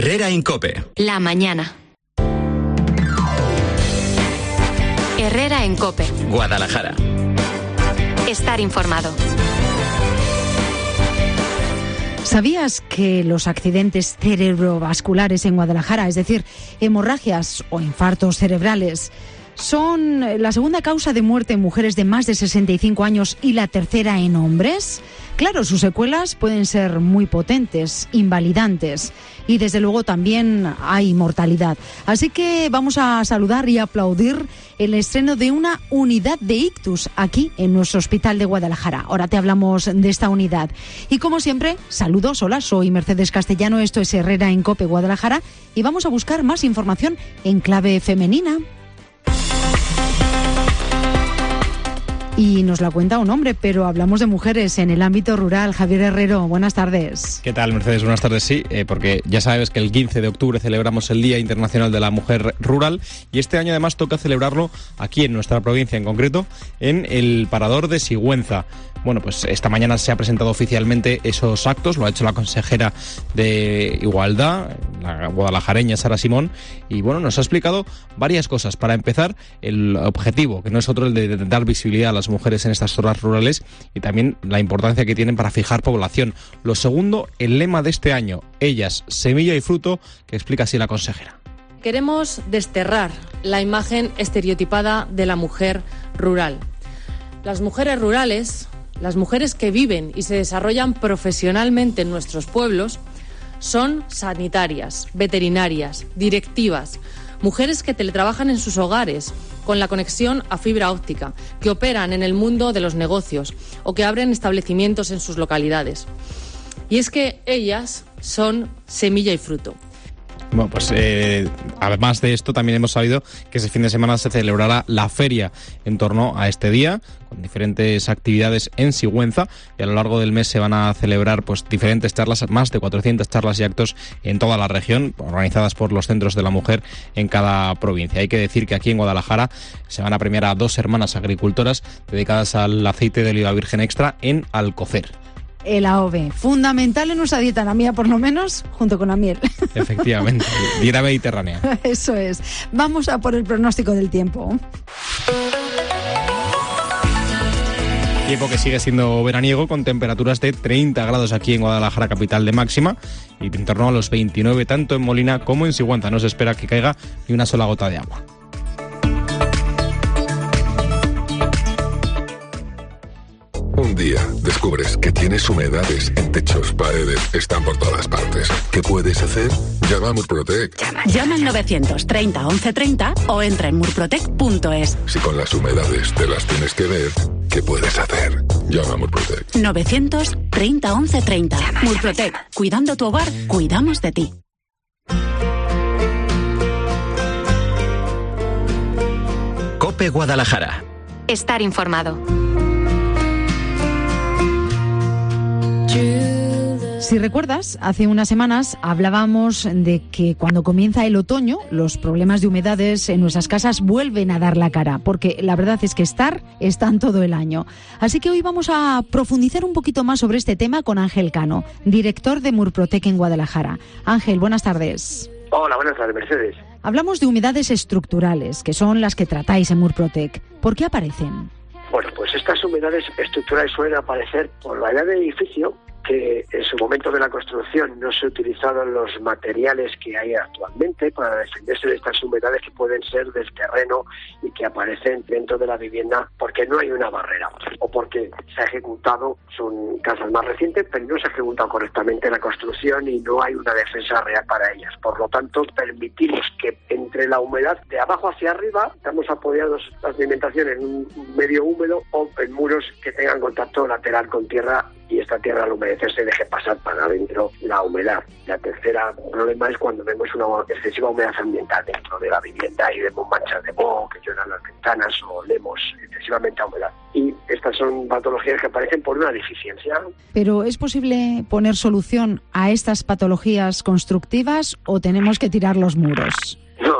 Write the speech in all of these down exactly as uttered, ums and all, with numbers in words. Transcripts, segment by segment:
Herrera en COPE. La mañana. Herrera en COPE. Guadalajara. Estar informado. ¿Sabías que los accidentes cerebrovasculares en Guadalajara, es decir, hemorragias o infartos cerebrales, son la segunda causa de muerte en mujeres de más de sesenta y cinco años y la tercera en hombres? Claro, sus secuelas pueden ser muy potentes, invalidantes, y desde luego también hay mortalidad. Así que vamos a saludar y aplaudir el estreno de una unidad de ictus aquí en nuestro hospital de Guadalajara. Ahora te hablamos de esta unidad. Y como siempre, saludos, hola, soy Mercedes Castellano, esto es Herrera en COPE Guadalajara y vamos a buscar más información en clave femenina. Y nos la cuenta un hombre, pero hablamos de mujeres en el ámbito rural. Javier Herrero, buenas tardes. ¿Qué tal, Mercedes? Buenas tardes, sí, eh, porque ya sabes que el quince de octubre celebramos el Día Internacional de la Mujer Rural y este año además toca celebrarlo aquí en nuestra provincia en concreto, en el Parador de Sigüenza. Bueno, pues esta mañana se ha presentado oficialmente esos actos, lo ha hecho la consejera de Igualdad, la guadalajareña Sara Simón, y bueno, nos ha explicado varias cosas. Para empezar, el objetivo, que no es otro el de dar visibilidad a las mujeres en estas zonas rurales y también la importancia que tienen para fijar población. Lo segundo, el lema de este año, ellas, semilla y fruto, que explica así la consejera. Queremos desterrar la imagen estereotipada de la mujer rural. Las mujeres rurales, las mujeres que viven y se desarrollan profesionalmente en nuestros pueblos, son sanitarias, veterinarias, directivas, mujeres que teletrabajan en sus hogares con la conexión a fibra óptica, que operan en el mundo de los negocios o que abren establecimientos en sus localidades. Y es que ellas son semilla y fruto. Bueno, pues eh, además de esto también hemos sabido que ese fin de semana se celebrará la feria en torno a este día, con diferentes actividades en Sigüenza, y a lo largo del mes se van a celebrar pues diferentes charlas, más de cuatrocientas charlas y actos en toda la región, organizadas por los centros de la mujer en cada provincia. Hay que decir que aquí en Guadalajara se van a premiar a dos hermanas agricultoras dedicadas al aceite de oliva virgen extra en Alcocer. El A O V, fundamental en nuestra dieta, la mía por lo menos, junto con la miel. Efectivamente, dieta mediterránea. Eso es. Vamos a por el pronóstico del tiempo. Tiempo que sigue siendo veraniego, con temperaturas de treinta grados aquí en Guadalajara, capital de máxima, y en torno a los veintinueve tanto en Molina como en Sigüenza. No se espera que caiga ni una sola gota de agua. Un día descubres que tienes humedades en techos, paredes, están por todas partes. ¿Qué puedes hacer? Llama a Murprotec. Llama, Llama al novecientos treinta once treinta o entra en murprotec punto es. Si con las humedades te las tienes que ver, ¿qué puedes hacer? Llama a Murprotec. novecientos treinta once treinta. Llama, Murprotec. Llama. Cuidando tu hogar, cuidamos de ti. COPE Guadalajara. Estar informado. Si recuerdas, hace unas semanas hablábamos de que cuando comienza el otoño, los problemas de humedades en nuestras casas vuelven a dar la cara, porque la verdad es que estar están todo el año. Así que hoy vamos a profundizar un poquito más sobre este tema con Ángel Cano, director de Murprotec en Guadalajara. Ángel, buenas tardes. Hola, buenas tardes, Mercedes. Hablamos de humedades estructurales, que son las que tratáis en Murprotec. ¿Por qué aparecen? Bueno, pues estas humedades estructurales suelen aparecer por la edad del edificio, que en su momento de la construcción no se utilizaron los materiales que hay actualmente para defenderse de estas humedades que pueden ser del terreno y que aparecen dentro de la vivienda porque no hay una barrera o porque se ha ejecutado, son casas más recientes, pero no se ha ejecutado correctamente la construcción y no hay una defensa real para ellas. Por lo tanto, permitimos que entre la humedad de abajo hacia arriba, estamos apoyados la cimentación en un medio húmedo o en muros que tengan contacto lateral con tierra y esta tierra al humedecerse deje pasar para adentro la humedad. La tercera problema es cuando vemos una excesiva humedad ambiental dentro de la vivienda y vemos manchas de moho que lloran las ventanas o olemos excesivamente a humedad. Y estas son patologías que aparecen por una deficiencia. ¿Pero es posible poner solución a estas patologías constructivas o tenemos que tirar los muros? No,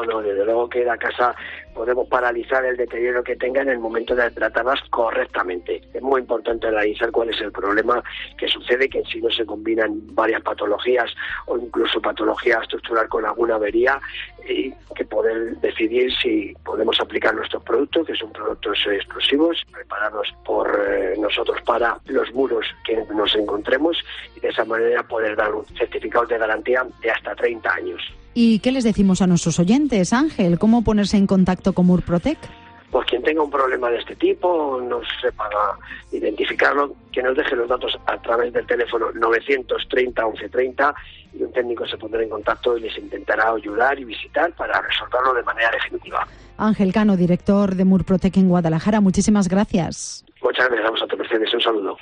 No, no, desde luego que la casa podemos paralizar el deterioro que tenga en el momento de tratarlas correctamente. Es muy importante analizar cuál es el problema que sucede, que si no se combinan varias patologías o incluso patología estructural con alguna avería, y que poder decidir si podemos aplicar nuestros productos, que son productos exclusivos, preparados por eh, nosotros para los muros que nos encontremos, y de esa manera poder dar un certificado de garantía de hasta treinta años. ¿Y qué les decimos a nuestros oyentes, Ángel? ¿Cómo ponerse en contacto con Murprotec? Pues quien tenga un problema de este tipo, no sepa identificarlo, que nos deje los datos a través del teléfono novecientos treinta once treinta, y un técnico se pondrá en contacto y les intentará ayudar y visitar para resolverlo de manera definitiva. Ángel Cano, director de Murprotec en Guadalajara, muchísimas gracias. Muchas gracias a vosotros, Mercedes. Un saludo.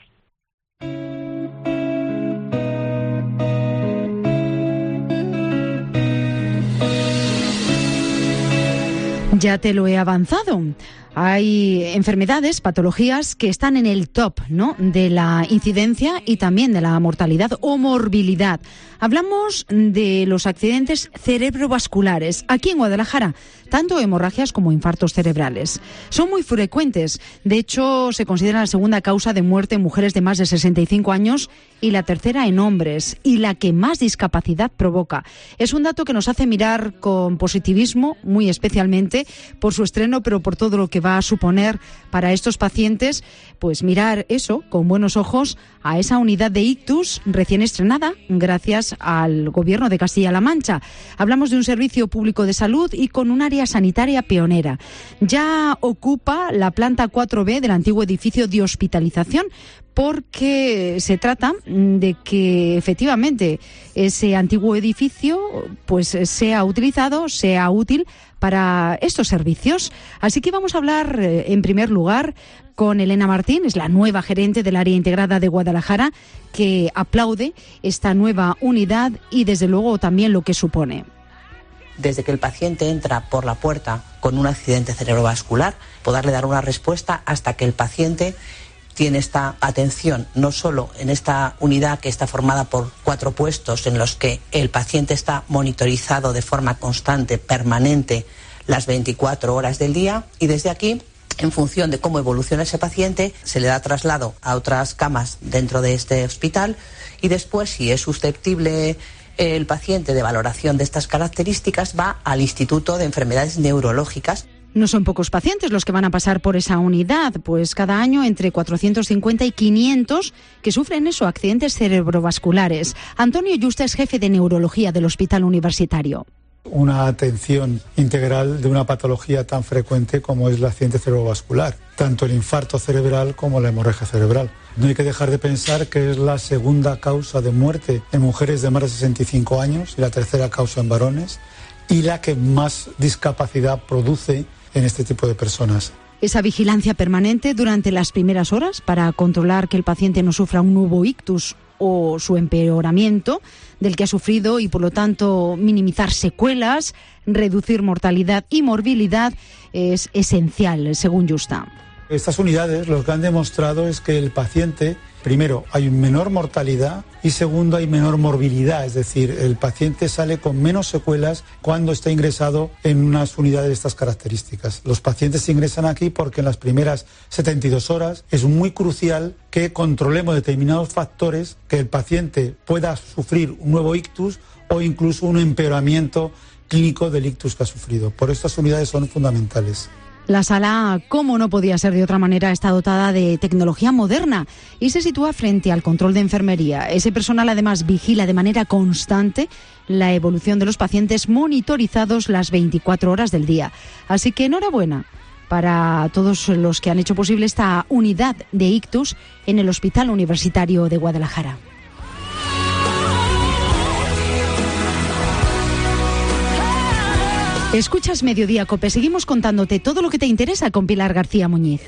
Ya te lo he avanzado. Hay enfermedades, patologías que están en el top, ¿no?, de la incidencia y también de la mortalidad o morbilidad. Hablamos de los accidentes cerebrovasculares. Aquí en Guadalajara, tanto hemorragias como infartos cerebrales. Son muy frecuentes. De hecho, se considera la segunda causa de muerte en mujeres de más de sesenta y cinco años y la tercera en hombres, y la que más discapacidad provoca. Es un dato que nos hace mirar con positivismo, muy especialmente por su estreno, pero por todo lo que va a suponer para estos pacientes, pues mirar eso con buenos ojos a esa unidad de ictus recién estrenada gracias al Gobierno de Castilla-La Mancha. Hablamos de un servicio público de salud y con un área sanitaria pionera. Ya ocupa la planta cuatro B del antiguo edificio de hospitalización, porque se trata de que efectivamente ese antiguo edificio pues sea utilizado, sea útil para estos servicios. Así que vamos a hablar eh, en primer lugar con Elena Martín, es la nueva gerente del área integrada de Guadalajara, que aplaude esta nueva unidad y desde luego también lo que supone. Desde que el paciente entra por la puerta con un accidente cerebrovascular, poderle dar una respuesta hasta que el paciente tiene esta atención, no solo en esta unidad que está formada por cuatro puestos en los que el paciente está monitorizado de forma constante, permanente, las veinticuatro horas del día, y desde aquí, en función de cómo evoluciona ese paciente, se le da traslado a otras camas dentro de este hospital, y después, si es susceptible el paciente de valoración de estas características, va al Instituto de Enfermedades Neurológicas. No son pocos pacientes los que van a pasar por esa unidad, pues cada año entre cuatrocientos cincuenta y quinientos que sufren eso, accidentes cerebrovasculares. Antonio Yusta es jefe de neurología del Hospital Universitario. Una atención integral de una patología tan frecuente como es el accidente cerebrovascular, tanto el infarto cerebral como la hemorragia cerebral. No hay que dejar de pensar que es la segunda causa de muerte en mujeres de más de sesenta y cinco años y la tercera causa en varones, y la que más discapacidad produce en este tipo de personas. Esa vigilancia permanente durante las primeras horas para controlar que el paciente no sufra un nuevo ictus o su empeoramiento del que ha sufrido y, por lo tanto, minimizar secuelas, reducir mortalidad y morbilidad es esencial, según Yusta. Estas unidades lo que han demostrado es que el paciente, primero, hay menor mortalidad y segundo, hay menor morbilidad, es decir, el paciente sale con menos secuelas cuando está ingresado en unas unidades de estas características. Los pacientes se ingresan aquí porque en las primeras setenta y dos horas es muy crucial que controlemos determinados factores, que el paciente pueda sufrir un nuevo ictus o incluso un empeoramiento clínico del ictus que ha sufrido. Por eso estas unidades son fundamentales. La sala, como no podía ser de otra manera, está dotada de tecnología moderna y se sitúa frente al control de enfermería. Ese personal además vigila de manera constante la evolución de los pacientes monitorizados las veinticuatro horas del día. Así que enhorabuena para todos los que han hecho posible esta unidad de ictus en el Hospital Universitario de Guadalajara. Escuchas Mediodía Cope. Seguimos contándote todo lo que te interesa con Pilar García Muñiz.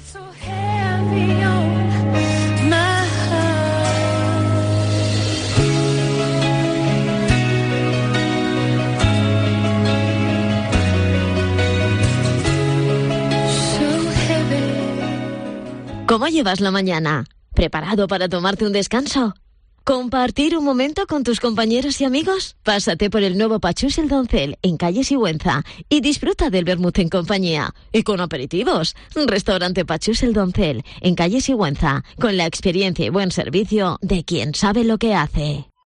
¿Cómo llevas la mañana? ¿Preparado para tomarte un descanso? ¿Compartir un momento con tus compañeros y amigos? Pásate por el nuevo Pachús El Doncel en calle Sigüenza y disfruta del vermut en compañía y con aperitivos. Restaurante Pachús El Doncel en calle Sigüenza, con la experiencia y buen servicio de quien sabe lo que hace.